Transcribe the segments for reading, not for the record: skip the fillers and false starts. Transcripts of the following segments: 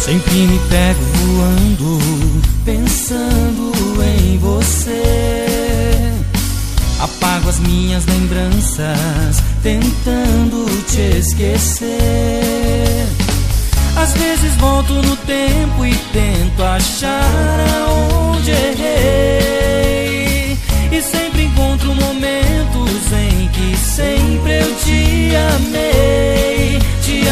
Sempre me pego voando, pensando em você. Apago as minhas lembranças, tentando te esquecer. Às vezes volto no tempo e tento achar aonde errei. E sempre encontro momentos em que sempre eu te amei. Te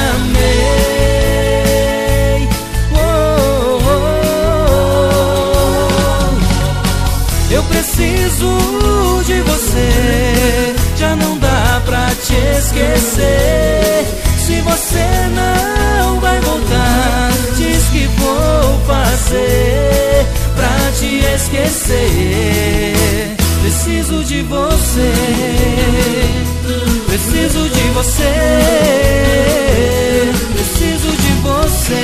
amei. Oh, oh, oh. Eu preciso de você, já não dá pra te esquecer. Se você não vai voltar, diz que vou fazer pra te esquecer. Preciso de você, preciso de você, preciso de você.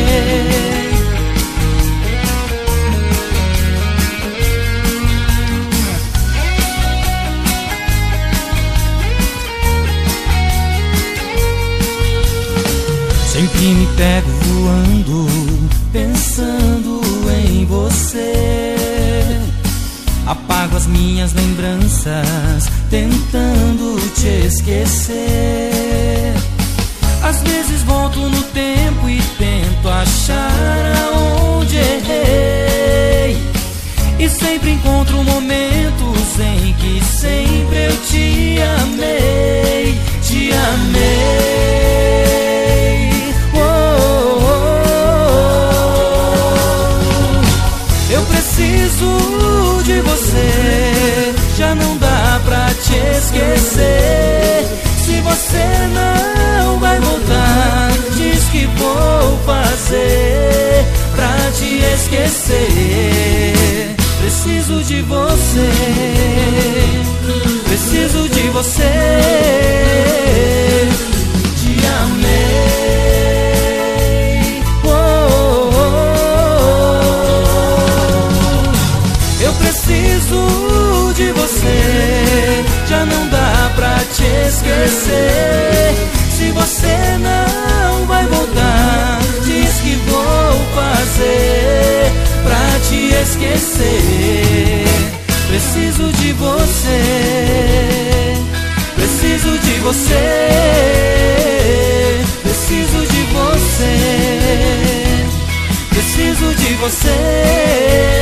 Sempre me pego voando, pensando em você. Apago as minhas lembranças, tentando te esquecer. Às vezes volto no tempo e tento achar aonde errei. E sempre encontro momentos em que sempre eu te amei. Te amei. Eu preciso de você, já não dá pra te esquecer. Se você não vai voltar, diz que vou fazer pra te esquecer. Preciso de você, preciso de você. Te amei. Eu preciso de você, já não dá pra te esquecer. Se você não vai voltar, diz que vou fazer pra te esquecer. Preciso de você, preciso de você, preciso de você, preciso de você.